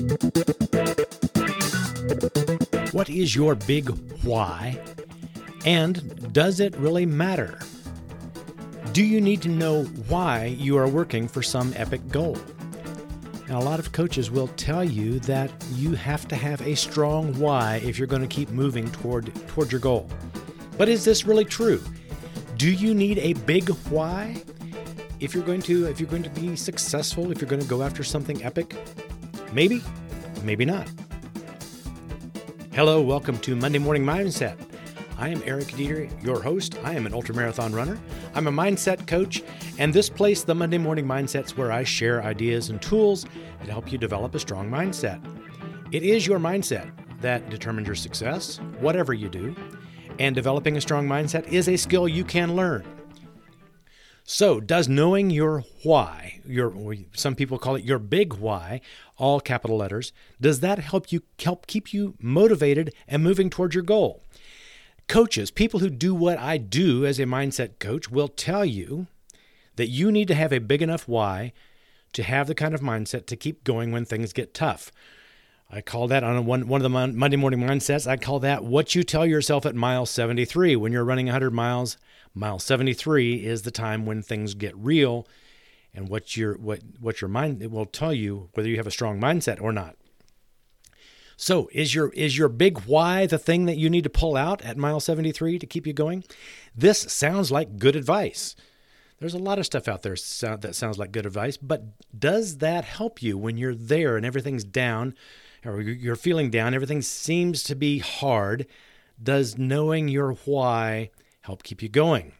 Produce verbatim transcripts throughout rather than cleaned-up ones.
What is your big why, and does it really matter? Do you need to know why you are working for some epic goal? Now, a lot of coaches will tell you that you have to have a strong why if you're going to keep moving toward toward your goal. But is this really true? Do you need a big why if you're going to if you're going to be successful, if you're going to go after something epic? Maybe, maybe not. Hello, welcome to Monday Morning Mindset. I am Eric Dieter, your host. I am an ultramarathon runner. I'm a mindset coach, and this place, the Monday Morning Mindset, is where I share ideas and tools that help you develop a strong mindset. It is your mindset that determines your success, whatever you do, and developing a strong mindset is a skill you can learn. So, does knowing your why, your some people call it your big why, all capital letters, does that help you help keep you motivated and moving towards your goal? Coaches, people who do what I do as a mindset coach, will tell you that you need to have a big enough why to have the kind of mindset to keep going when things get tough. I call that on one, one of the Monday Morning Mindsets, I call that what you tell yourself at mile seventy-three. When you're running one hundred miles, mile seventy-three is the time when things get real, and what your what what your mind it will tell you whether you have a strong mindset or not. So is your is your big why the thing that you need to pull out at mile seventy-three to keep you going? This sounds like good advice. There's a lot of stuff out there that sounds like good advice, but does that help you when you're there and everything's down, or you're feeling down, everything seems to be hard? Does knowing your why help keep you going?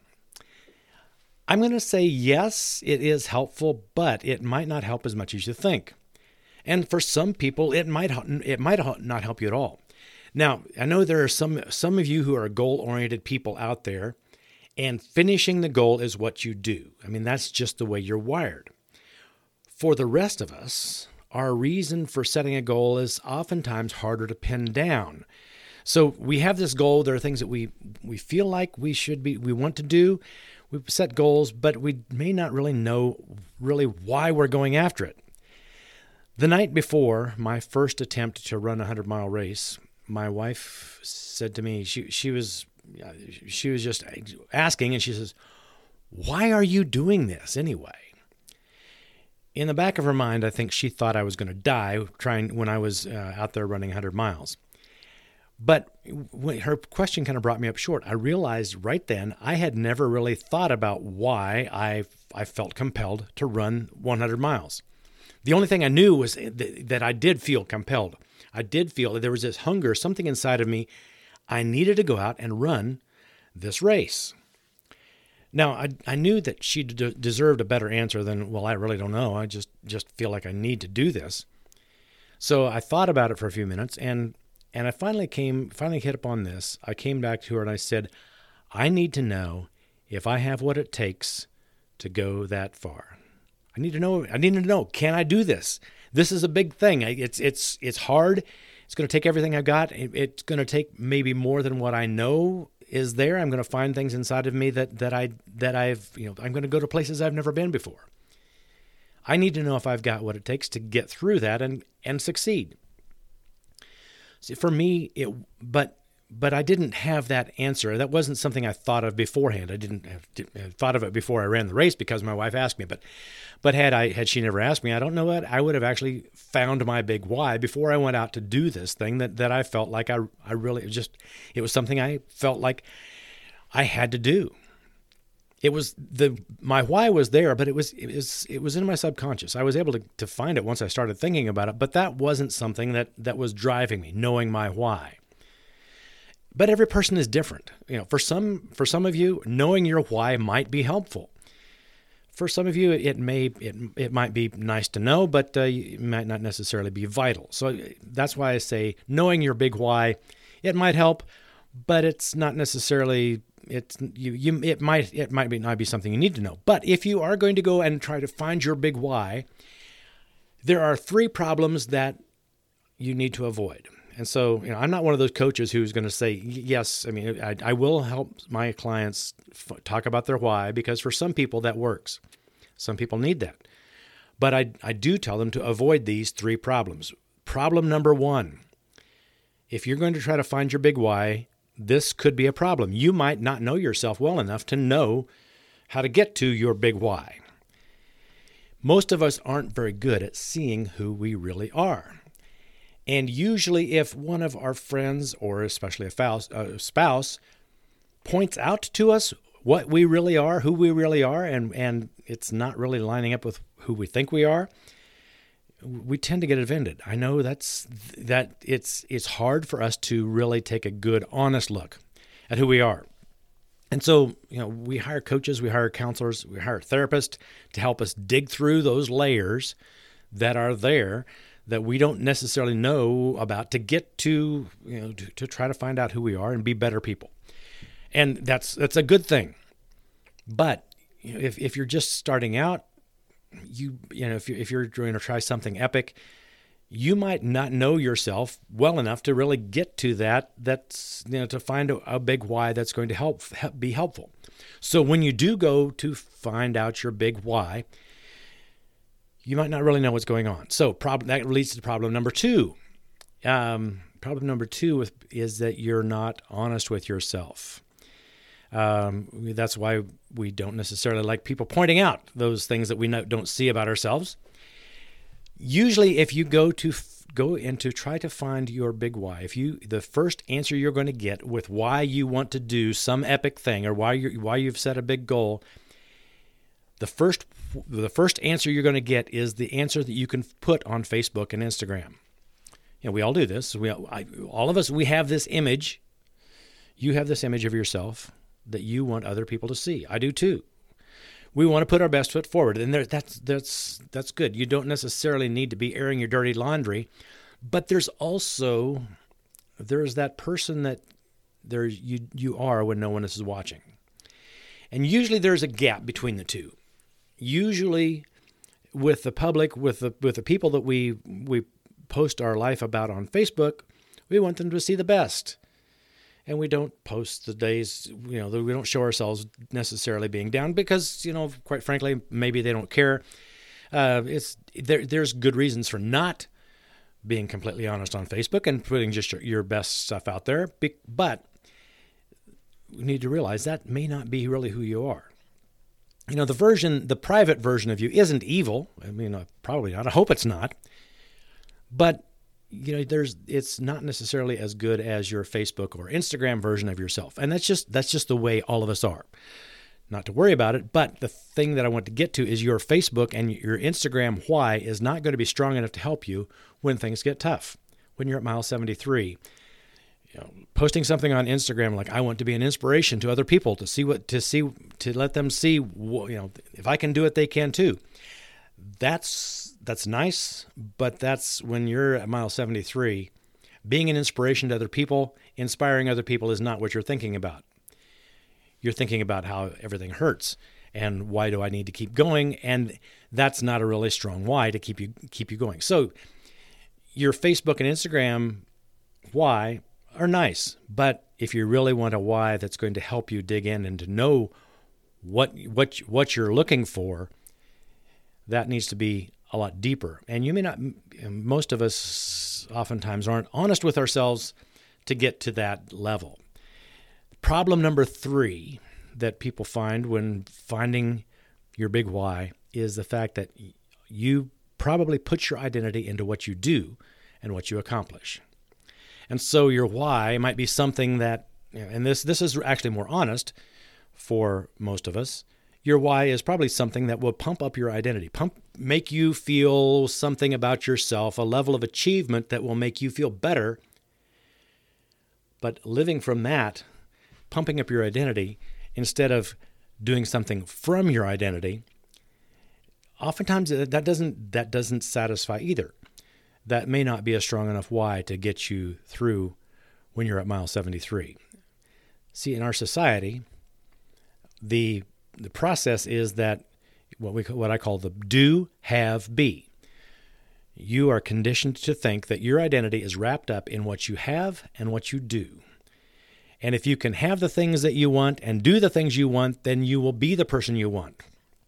I'm going to say yes, it is helpful, but it might not help as much as you think. And for some people, it might it might not help you at all. Now, I know there are some some of you who are goal-oriented people out there, and finishing the goal is what you do. I mean, that's just the way you're wired. For the rest of us, our reason for setting a goal is oftentimes harder to pin down. So we have this goal. There are things that we we feel like we should be, we want to do. We set goals, but we may not really know really why we're going after it. The night before my first attempt to run a hundred-mile race, my wife said to me, she she was she was just asking, and she says, "Why are you doing this anyway?" In the back of her mind, I think she thought I was going to die trying when I was uh, out there running one hundred miles. But when her question kind of brought me up short. I realized right then I had never really thought about why I I felt compelled to run one hundred miles. The only thing I knew was th- that I did feel compelled. I did feel that there was this hunger, something inside of me. I needed to go out and run this race. Now, I I knew that she d- deserved a better answer than, well, I really don't know. I just, just feel like I need to do this. So I thought about it for a few minutes, and and I finally came, finally hit upon this. I came back to her and I said, I need to know if I have what it takes to go that far. I need to know, I need to know, can I do this? This is a big thing. It's it's it's hard. It's going to take everything I've got. It's going to take maybe more than what I know is there. I'm going to find things inside of me that that I that I've, you know, I'm going to go to places I've never been before. I need to know if I've got what it takes to get through that and and succeed. See, for me, it but but I didn't have that answer. That wasn't something I thought of beforehand. I didn't have, have thought of it before I ran the race because my wife asked me. But but had I had she never asked me, I don't know what I would have actually found my big why before I went out to do this thing that, that I felt like I I really just it was something I felt like I had to do. It was the my why was there, but it was it was it was in my subconscious. I was able to to find it once I started thinking about it, but that wasn't something that that was driving me, knowing my why. But every person is different. You know, for some for some of you, knowing your why might be helpful. For some of you, it may it it might be nice to know, but uh, it might not necessarily be vital. So that's why I say knowing your big why, it might help, but it's not necessarily it's you you it might it might be not be something you need to know. But if you are going to go and try to find your big why, there are three problems that you need to avoid. And so, you know, I'm not one of those coaches who's going to say, yes, I mean, I, I will help my clients f- talk about their why, because for some people that works. Some people need that. But I, I do tell them to avoid these three problems. problem number one. If you're going to try to find your big why, this could be a problem. You might not know yourself well enough to know how to get to your big why. Most of us aren't very good at seeing who we really are. And usually if one of our friends, or especially a spouse, a spouse points out to us what we really are, who we really are, and, and it's not really lining up with who we think we are, we tend to get offended. I know that's that it's it's hard for us to really take a good, honest look at who we are. And so, you know, we hire coaches, we hire counselors, we hire therapists to help us dig through those layers that are there that we don't necessarily know about to get to, you know, to, to try to find out who we are and be better people. And that's that's a good thing. But you know, if if you're just starting out, you you know if you if you're going to try something epic, you might not know yourself well enough to really get to that. That's you know to find a, a big why that's going to help be helpful. So when you do go to find out your big why, you might not really know what's going on. So problem that leads to problem number two. Um, problem number two with, is that you're not honest with yourself. Um, that's why we don't necessarily like people pointing out those things that we don't see about ourselves. Usually, if you go to f- go and to try to find your big why, if you the first answer you're going to get with why you want to do some epic thing or why you why you've set a big goal, the first the first answer you're going to get is the answer that you can put on Facebook and Instagram. You know, we all do this. We I, all of us we have this image. You have this image of yourself that you want other people to see. I do too. We want to put our best foot forward, and there, that's that's that's good. You don't necessarily need to be airing your dirty laundry, but there's also there's that person that there you you are when no one else is watching, and usually there's a gap between the two. Usually, with the public, with the with the people that we we post our life about on Facebook, we want them to see the best. And we don't post the days, you know, we don't show ourselves necessarily being down because, you know, quite frankly, maybe they don't care. Uh, it's there. There's good reasons for not being completely honest on Facebook and putting just your, your best stuff out there. But we need to realize that may not be really who you are. You know, the version, the private version of you isn't evil. I mean, uh, probably not. I hope it's not. But you know, there's it's not necessarily as good as your Facebook or Instagram version of yourself. And that's just that's just the way all of us are. Not to worry about it, but the thing that I want to get to is your Facebook and your Instagram why is not going to be strong enough to help you when things get tough. When you're at mile seventy-three, you know, posting something on Instagram like I want to be an inspiration to other people to see what to see to let them see, you know, if I can do it, they can too. That's That's nice, but that's when you're at mile seventy-three. Being an inspiration to other people, inspiring other people is not what you're thinking about. You're thinking about how everything hurts and why do I need to keep going? And that's not a really strong why to keep you keep you going. So your Facebook and Instagram why are nice, but if you really want a why that's going to help you dig in and to know what what what you're looking for, that needs to be a lot deeper. And you may not, most of us oftentimes aren't honest with ourselves to get to that level. Problem number three that people find when finding your big why is the fact that you probably put your identity into what you do and what you accomplish. And so your why might be something that, you know, and this this is actually more honest for most of us. Your why is probably something that will pump up your identity, pump, make you feel something about yourself, a level of achievement that will make you feel better. But living from that, pumping up your identity, instead of doing something from your identity, oftentimes that doesn't that doesn't satisfy either. That may not be a strong enough why to get you through when you're at mile seventy-three. See, in our society, the The process is that what we what I call the do, have, be. You are conditioned to think that your identity is wrapped up in what you have and what you do. And if you can have the things that you want and do the things you want, then you will be the person you want.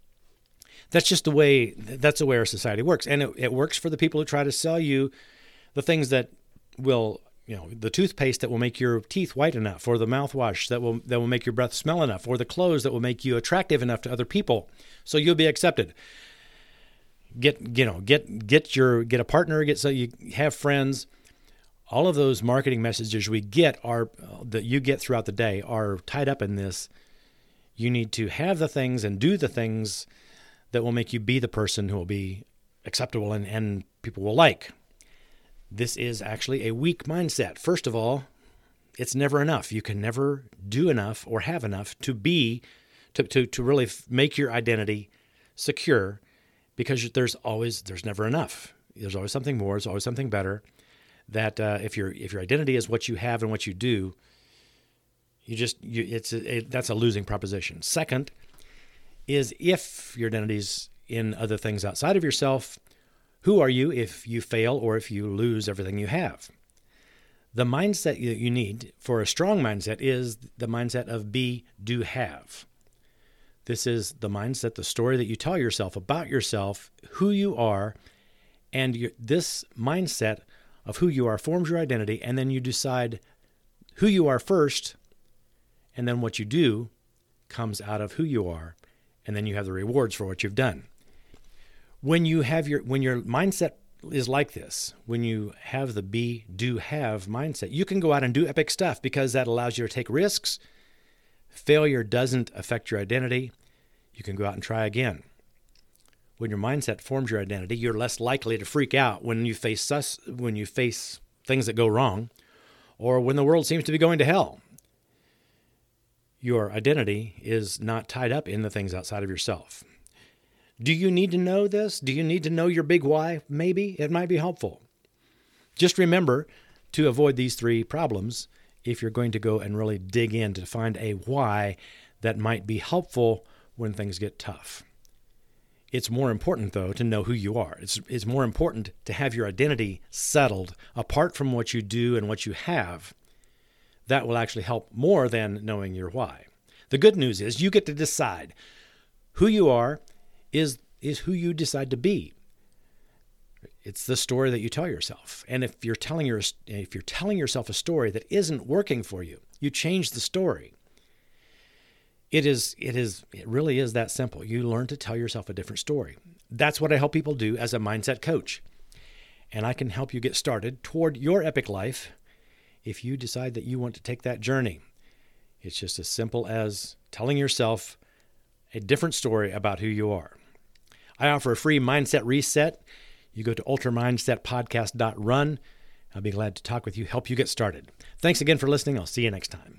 That's just the way that's the way our society works. And it, it works for the people who try to sell you the things that will, you know, the toothpaste that will make your teeth white enough, or the mouthwash that will that will make your breath smell enough, or the clothes that will make you attractive enough to other people, so you'll be accepted. Get you know get get your get a partner, get so you have friends. All of those marketing messages we get are that you get throughout the day are tied up in this. You need to have the things and do the things that will make you be the person who will be acceptable and, and people will like. This is actually a weak mindset. First of all, it's never enough. You can never do enough or have enough to be, to, to, to really make your identity secure, because there's always, there's never enough. There's always something more. There's always something better. That uh, if your if your identity is what you have and what you do, you just you, it's a, it, that's a losing proposition. Second is, if your identity's in other things outside of yourself, who are you if you fail or if you lose everything you have? The mindset that you need for a strong mindset is the mindset of be, do, have. This is the mindset, the story that you tell yourself about yourself, who you are, and your, this mindset of who you are forms your identity, and then you decide who you are first, and then what you do comes out of who you are, and then you have the rewards for what you've done. When you have your when your mindset is like this, when you have the be, do, have mindset, you can go out and do epic stuff because that allows you to take risks. Failure doesn't affect your identity. You can go out and try again. When your mindset forms your identity, you're less likely to freak out when you face sus- when you face things that go wrong, or when the world seems to be going to hell. Your identity is not tied up in the things outside of yourself. Do you need to know this? Do you need to know your big why? Maybe. It might be helpful. Just remember to avoid these three problems if you're going to go and really dig in to find a why that might be helpful when things get tough. It's more important, though, to know who you are. It's, it's more important to have your identity settled apart from what you do and what you have. That will actually help more than knowing your why. The good news is you get to decide. Who you are is, is who you decide to be. It's the story that you tell yourself. And if you're telling your, if you're telling yourself a story that isn't working for you, you change the story. It is, it is, it really is that simple. You learn to tell yourself a different story. That's what I help people do as a mindset coach. And I can help you get started toward your epic life if you decide that you want to take that journey. It's just as simple as telling yourself a different story about who you are. I offer a free mindset reset. You go to ultra mindset podcast dot run. I'll be glad to talk with you, help you get started. Thanks again for listening. I'll see you next time.